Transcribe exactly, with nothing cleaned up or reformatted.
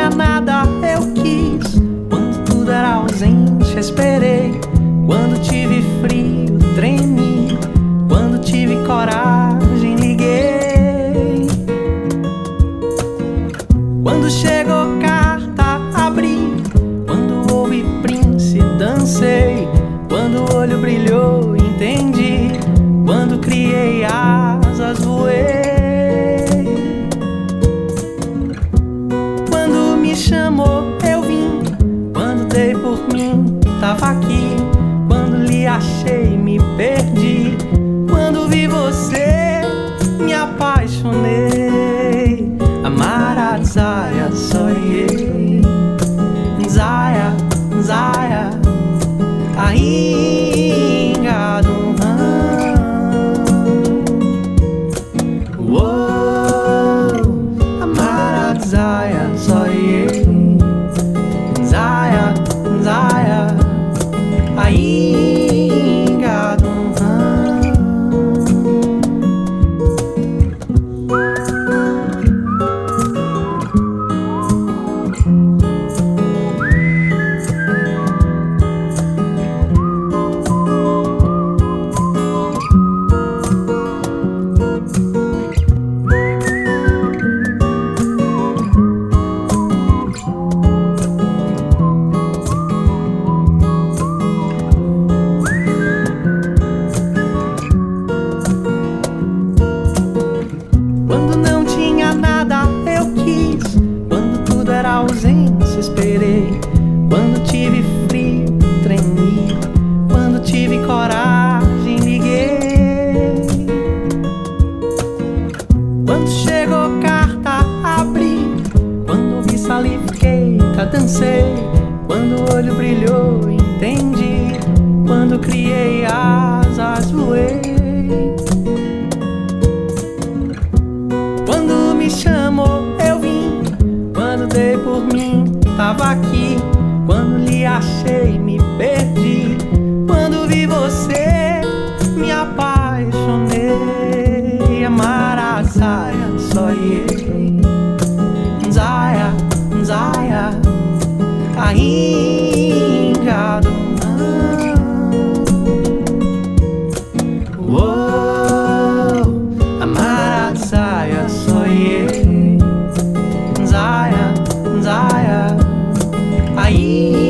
tinha nada eu quis, quando tudo era ausente esperei, quando tive frio tremi, quando tive coragem liguei, quando chegou carta abri, quando houve Prince dancei, quando o olho brilhou entendi, quando criei asas voei, quando me chamou eu vim, quando dei por mim tava aqui, quando lhe achei me perdi, quando vi você me apaixonei. Amara Zaya sonhei, Zaya, Zaya, ainda do oh, Amara Zaya sonhei, Zaya, Zaya, ainda do ausência esperei, quando tive frio tremi, quando tive coragem liguei, quando chegou carta abri, quando vi salifiquei, dancei, quando o olho brilhou entendi, quando criei asas voei, quando me chamou eu vim, quando dei por mim, tava aqui, quando lhe achei, me perdi, quando vi você, me apaixonei. Amara Zaya, sonhei, Zaya, Zaya, ainda do oh, Amara Zaya, sonhei, Zaya, Zaya, aí